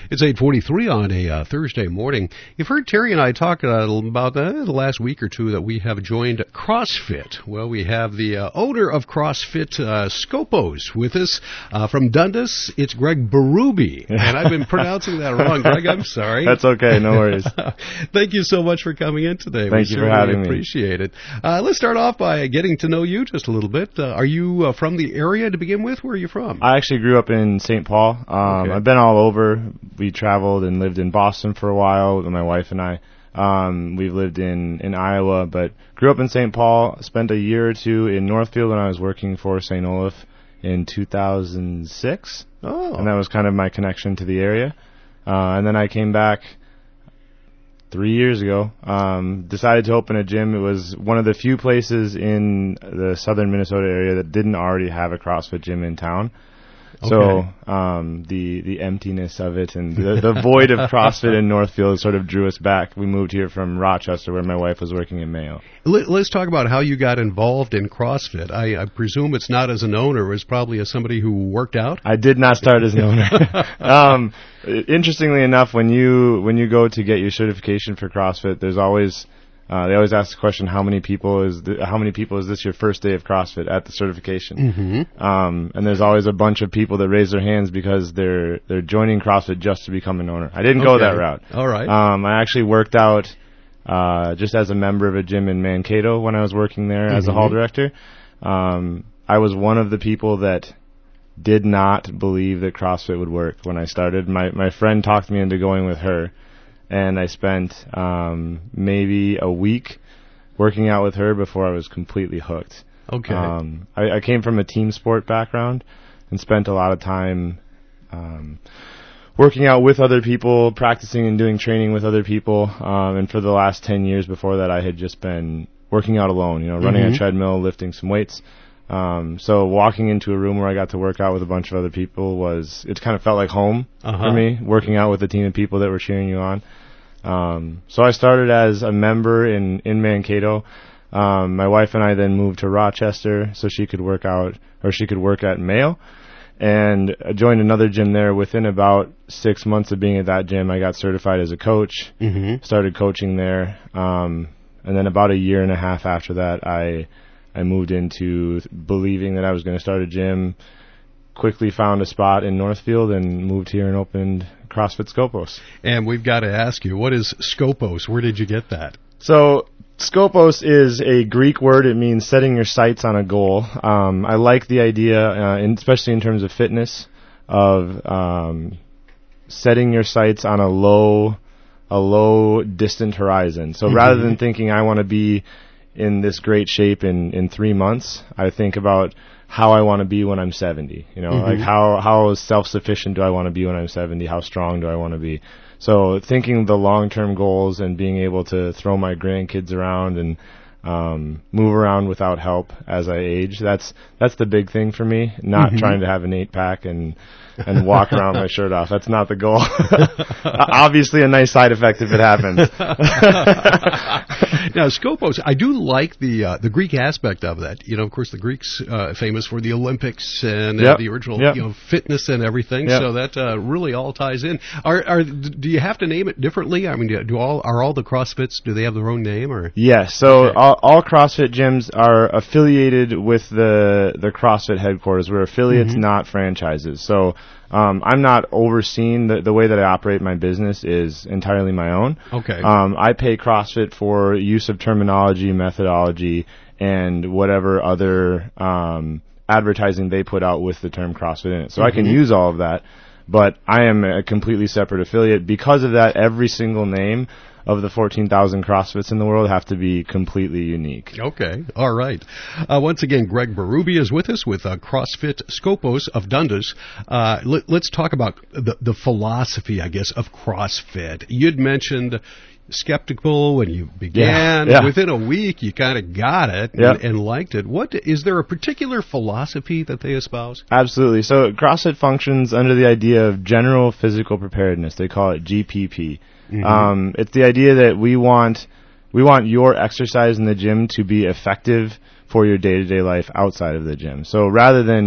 It's 8:43 on a Thursday morning. You've heard Terry and I talk about the last week or two that we have joined CrossFit. Well, we have the owner of CrossFit, Scopos, with us from Dundas. It's Greg Berube, and I've been pronouncing that wrong. Greg, I'm sorry. That's okay, no worries. Thank you so much for coming in today. Thank you for having me. Appreciate it. Let's start off by getting to know you just a little bit. Are you from the area to begin with? Where are you from? I actually grew up in St. Paul. Okay. I've been all over. We traveled and lived in Boston for a while with my wife and I. We've lived in Iowa, but grew up in St. Paul. Spent a year or two in Northfield when I was working for St. Olaf in 2006. Oh. And that was kind of my connection to the area. And then I came back 3 years ago, decided to open a gym. It was one of the few places in the southern Minnesota area that didn't already have a CrossFit gym in town. Okay. So the emptiness of it and the void of CrossFit in Northfield sort of drew us back. We moved here from Rochester, where my wife was working in Mayo. Let's talk about how you got involved in CrossFit. I presume it's not as an owner. It was probably as somebody who worked out? I did not start as an owner. Interestingly enough, when you go to get your certification for CrossFit, there's always they always ask the question, how many people is this your first day of CrossFit at the certification? Mm-hmm. And there's always a bunch of people that raise their hands because they're joining CrossFit just to become an owner. I didn't go that route. All right. I actually worked out just as a member of a gym in Mankato when I was working there as a hall director. I was one of the people that did not believe that CrossFit would work when I started. My friend talked me into going with her. And I spent maybe a week working out with her before I was completely hooked. Okay. I came from a team sport background and spent a lot of time working out with other people, practicing and doing training with other people. And for the last 10 years before that, I had just been working out alone, running a treadmill, lifting some weights. So walking into a room where I got to work out with a bunch of other people it kind of felt like home for me, working out with a team of people that were cheering you on. So I started as a member in Mankato. My wife and I then moved to Rochester so she could work at Mayo, and I joined another gym there. Within about 6 months of being at that gym, I got certified as a coach, started coaching there. And then about a year and a half after that, I moved into believing that I was going to start a gym, quickly found a spot in Northfield, and moved here and opened CrossFit Scopos. And we've got to ask you, what is Scopos? Where did you get that? So Scopos is a Greek word. It means setting your sights on a goal. I like the idea, especially in terms of fitness, of setting your sights on a low distant horizon. So rather than thinking I want to be in this great shape in 3 months, I think about how I want to be when I'm 70. Like how self-sufficient do I want to be when I'm 70? How strong do I want to be? So thinking the long-term goals and being able to throw my grandkids around and move around without help as I age, that's the big thing for me. Not trying to have an 8-pack and walk around with my shirt off. That's not the goal. Obviously a nice side effect if it happens. Now, Scopos, I do like the Greek aspect of that. Of course, the Greeks famous for the Olympics and the original fitness and everything. So that really all ties in. Do you have to name it differently? I mean, are all the CrossFits, do they have their own name? Or? Yes. So all CrossFit gyms are affiliated with the CrossFit headquarters. We're affiliates, not franchises. So I'm not overseeing the way that I operate my business is entirely my own. Okay. I pay CrossFit for use of terminology, methodology, and whatever other advertising they put out with the term CrossFit in it. So I can use all of that, but I am a completely separate affiliate. Because of that, every single name of the 14,000 CrossFits in the world have to be completely unique. Okay. All right. Once again, Greg Berube is with us with CrossFit Scopos of Dundas. Let's talk about the philosophy, I guess, of CrossFit. You'd mentioned skeptical when you began. Yeah. Within a week, you kind of got it and liked it. Is there a particular philosophy that they espouse? Absolutely. So CrossFit functions under the idea of general physical preparedness. They call it GPP. It's the idea that we want your exercise in the gym to be effective for your day-to-day life outside of the gym. So rather than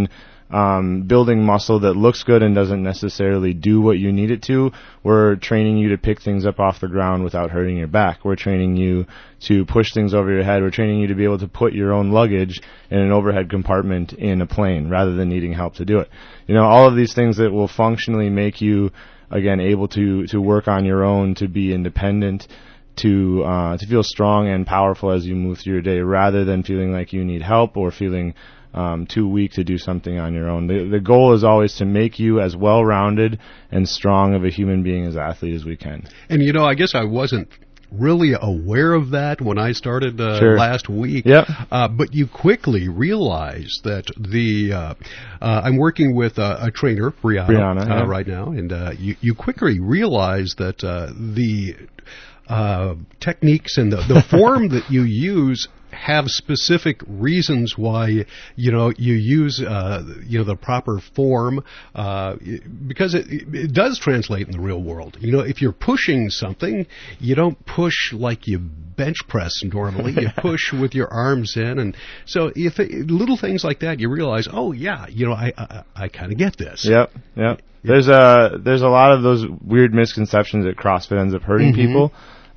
building muscle that looks good and doesn't necessarily do what you need it to. We're training you to pick things up off the ground without hurting your back. We're training you to push things over your head. We're training you to be able to put your own luggage in an overhead compartment in a plane rather than needing help to do it. All of these things that will functionally make you, again, able to work on your own, to be independent, to feel strong and powerful as you move through your day, rather than feeling like you need help or feeling too weak to do something on your own. The goal is always to make you as well-rounded and strong of a human being as athlete as we can. And I guess I wasn't really aware of that when I started last week. Yep. But you quickly realize that I'm working with a trainer, Brianna, right now, and you quickly realize that the techniques and the form that you use have specific reasons why you use the proper form, because it does translate in the real world. If you're pushing something, you don't push like you bench press normally. You push with your arms in, and so if little things like that, you realize, oh yeah, I kind of get this. Yep. There's a lot of those weird misconceptions that CrossFit ends up hurting people.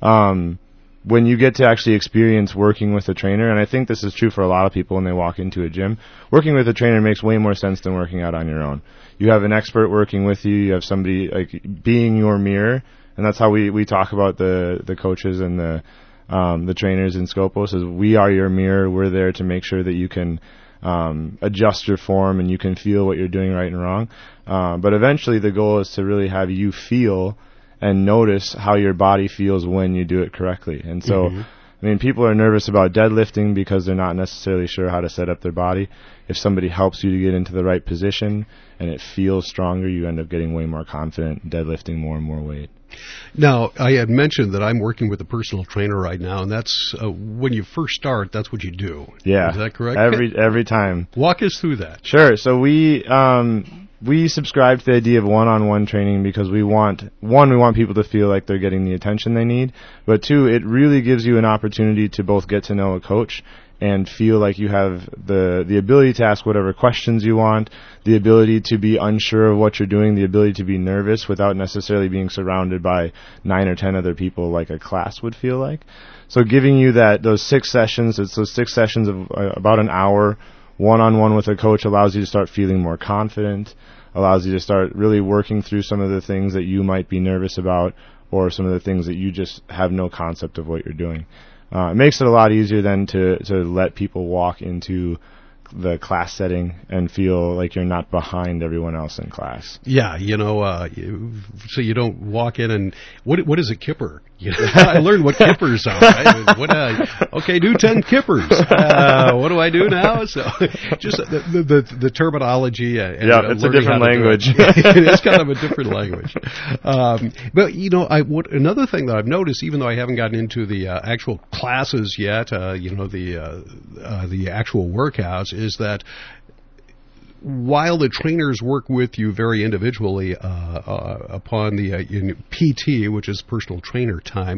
When you get to actually experience working with a trainer, and I think this is true for a lot of people when they walk into a gym, working with a trainer makes way more sense than working out on your own. You have an expert working with you. You have somebody like being your mirror, and that's how we talk about the coaches and the trainers in Scopos, is we are your mirror. We're there to make sure that you can adjust your form and you can feel what you're doing right and wrong. But eventually the goal is to really have you feel and notice how your body feels when you do it correctly. And so, people are nervous about deadlifting because they're not necessarily sure how to set up their body. If somebody helps you to get into the right position and it feels stronger, you end up getting way more confident, deadlifting more and more weight. Now, I had mentioned that I'm working with a personal trainer right now, and that's when you first start, that's what you do. Yeah. Is that correct? Every time. Walk us through that. Sure. So we subscribe to the idea of one-on-one training because we want people to feel like they're getting the attention they need, but two, it really gives you an opportunity to both get to know a coach and feel like you have the ability to ask whatever questions you want, the ability to be unsure of what you're doing, the ability to be nervous without necessarily being surrounded by 9 or 10 other people like a class would feel like. So giving you those 6 sessions, it's those 6 sessions of about an hour, one-on-one with a coach, allows you to start feeling more confident, allows you to start really working through some of the things that you might be nervous about or some of the things that you just have no concept of what you're doing. It makes it a lot easier then to let people walk into the class setting and feel like you're not behind everyone else in class. Yeah, so you don't walk in and what is a kipper? I learned what kippers are. Right? Okay, do 10 kippers. What do I do now? So just the terminology. It's a different language. It's kind of a different language. But another thing that I've noticed, even though I haven't gotten into the actual classes yet, the actual workouts, is that while the trainers work with you very individually upon the PT, which is personal trainer time,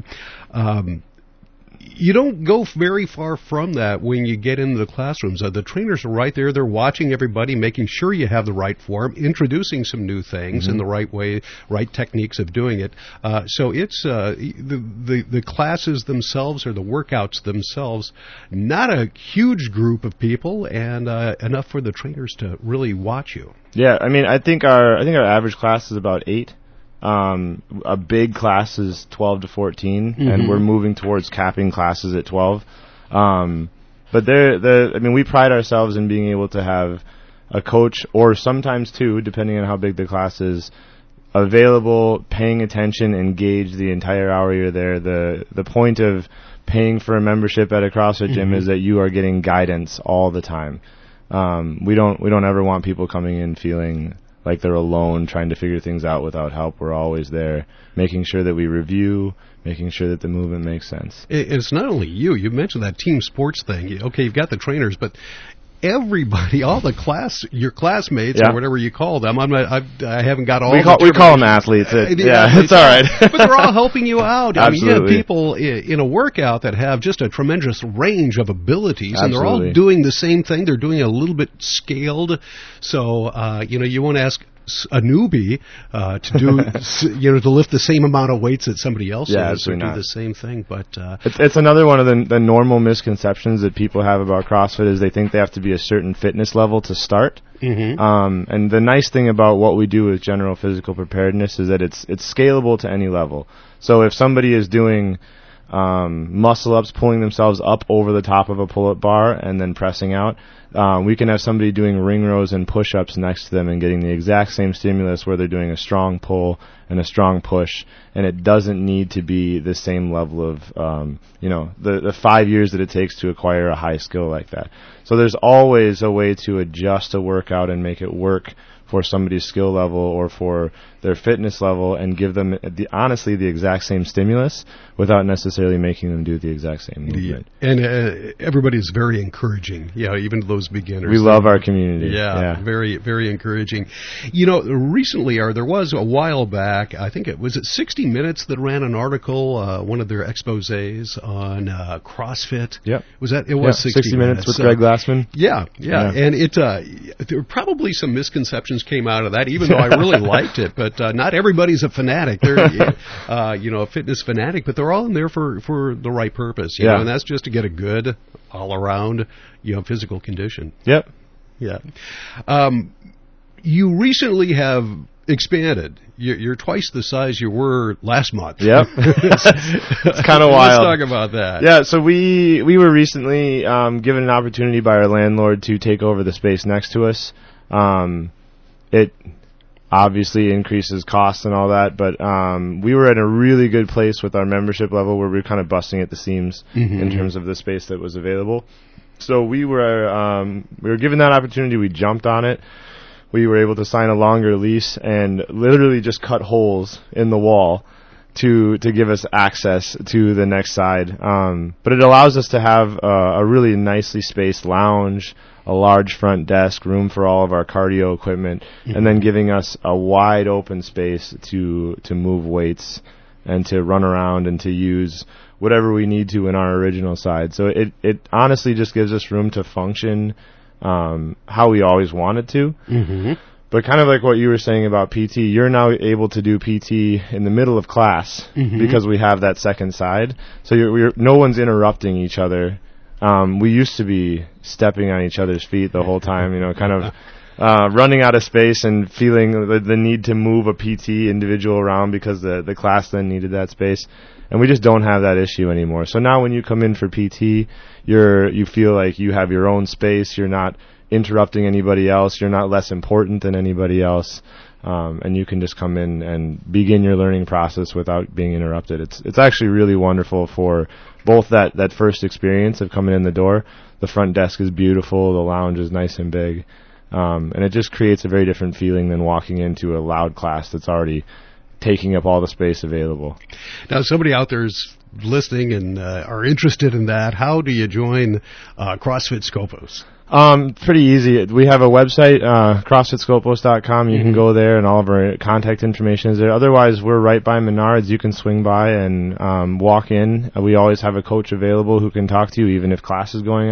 you don't go very far from that when you get into the classrooms. The trainers are right there. They're watching everybody, making sure you have the right form, introducing some new things in the right way, right techniques of doing it. So it's the classes themselves or the workouts themselves, not a huge group of people, and enough for the trainers to really watch you. Yeah, I think our average class is about 8. A big class is 12 to 14, and we're moving towards capping classes at 12. But we pride ourselves in being able to have a coach, or sometimes two, depending on how big the class is, available, paying attention, engaged the entire hour you're there. The point of paying for a membership at a CrossFit gym is that you are getting guidance all the time. We don't ever want people coming in feeling like they're alone trying to figure things out without help. We're always there, making sure that we review, making sure that the movement makes sense. It's not only you. You mentioned that team sports thing. Okay, you've got the trainers, but everybody, all your classmates or whatever you call them. I haven't got all. We call them athletes. It's all right. But they're all helping you out. I mean, you have people in a workout that have just a tremendous range of abilities, and they're all doing the same thing. They're doing it a little bit scaled. So you won't ask a newbie to do to lift the same amount of weights that somebody else does or do the same thing. But it's another one of the normal misconceptions that people have about CrossFit is they think they have to be a certain fitness level to start. Mm-hmm. And the nice thing about what we do with general physical preparedness is that it's scalable to any level. So if somebody is doing muscle ups, pulling themselves up over the top of a pull-up bar and then pressing out, we can have somebody doing ring rows and push-ups next to them and getting the exact same stimulus where they're doing a strong pull and a strong push, and it doesn't need to be the same level of the 5 years that it takes to acquire a high skill like that. So there's always a way to adjust a workout and make it work for somebody's skill level or for their fitness level and give them honestly the exact same stimulus without necessarily making them do the exact same movement. And everybody's very encouraging, even those beginners. We love our community. Yeah, very, very encouraging. Recently, or there was a while back, I think it was 60 Minutes that ran an article, one of their exposés on CrossFit. Yep. Was that? It was 60 Minutes with Greg Glassman. Yeah. And there were probably some misconceptions came out of that, even though I really liked it. But not everybody's a fanatic. They're, a fitness fanatic, but they're all in there for the right purpose. You know, and that's just to get a good all-around, physical condition. Yep. Yeah. You recently have expanded. You're twice the size you were last month. Yep. It's kind of wild. Let's talk about that. Yeah, so we were recently given an opportunity by our landlord to take over the space next to us. It obviously increases costs and all that, but we were at a really good place with our membership level where we were kind of busting at the seams in terms of the space that was available. So we were given that opportunity. We jumped on it. We were able to sign a longer lease and literally just cut holes in the wall to give us access to the next side. But it allows us to have a really nicely spaced lounge, a large front desk, room for all of our cardio equipment, and then giving us a wide open space to move weights and to run around and to use whatever we need to in our original side. So it honestly just gives us room to function how we always wanted to. But kind of like what you were saying about PT, you're now able to do PT in the middle of class because we have that second side. So no one's interrupting each other. We used to be stepping on each other's feet the whole time, kind of running out of space and feeling the need to move a PT individual around because the class then needed that space. And we just don't have that issue anymore. So now when you come in for PT, you feel like you have your own space. You're not interrupting anybody else. You're not less important than anybody else. And you can just come in and begin your learning process without being interrupted. It's actually really wonderful for both that first experience of coming in the door. The front desk is beautiful. The lounge is nice and big. And it just creates a very different feeling than walking into a loud class that's already taking up all the space available. Now, somebody out there is listening and are interested in that. How do you join CrossFit Scopos? Pretty easy. We have a website, CrossFitScopos.com. You can go there, and all of our contact information is there. Otherwise, we're right by Menards. You can swing by and walk in. We always have a coach available who can talk to you, even if class is going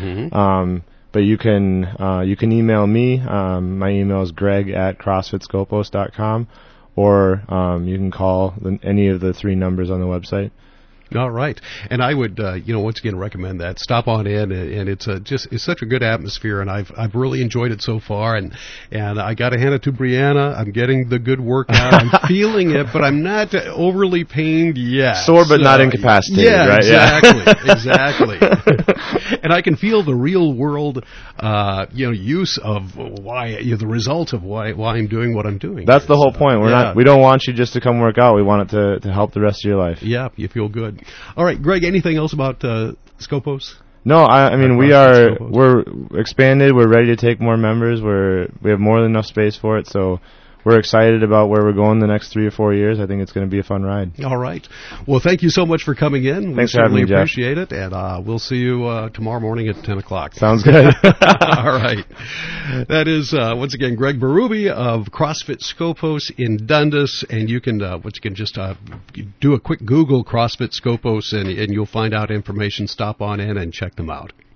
on. But you can email me. My email is greg@CrossFitScopos.com, or you can call any of the 3 numbers on the website. All right. And I would, once again recommend that. Stop on in, and it's such a good atmosphere, and I've really enjoyed it so far. And I got to hand it to Brianna. I'm getting the good workout. I'm feeling it, but I'm not overly pained yet. Sore but not incapacitated, right? Exactly. And I can feel the real world, use of why, the result of why I'm doing what I'm doing. That's the whole point. We don't want you just to come work out. We want it to help the rest of your life. Yeah, you feel good. All right, Greg, anything else about Scopos? No, I mean, we're expanded. We're ready to take more members. We have more than enough space for it, so we're excited about where we're going the next 3 or 4 years. I think it's going to be a fun ride. All right. Well, thank you so much for coming in. Thanks for having me, Jeff. We appreciate it, and we'll see you tomorrow morning at 10 o'clock. Sounds good. All right. That is, once again, Greg Berube of CrossFit Scopus in Dundas, and you can, once again, just do a quick Google CrossFit Scopus, and you'll find out information. Stop on in and check them out.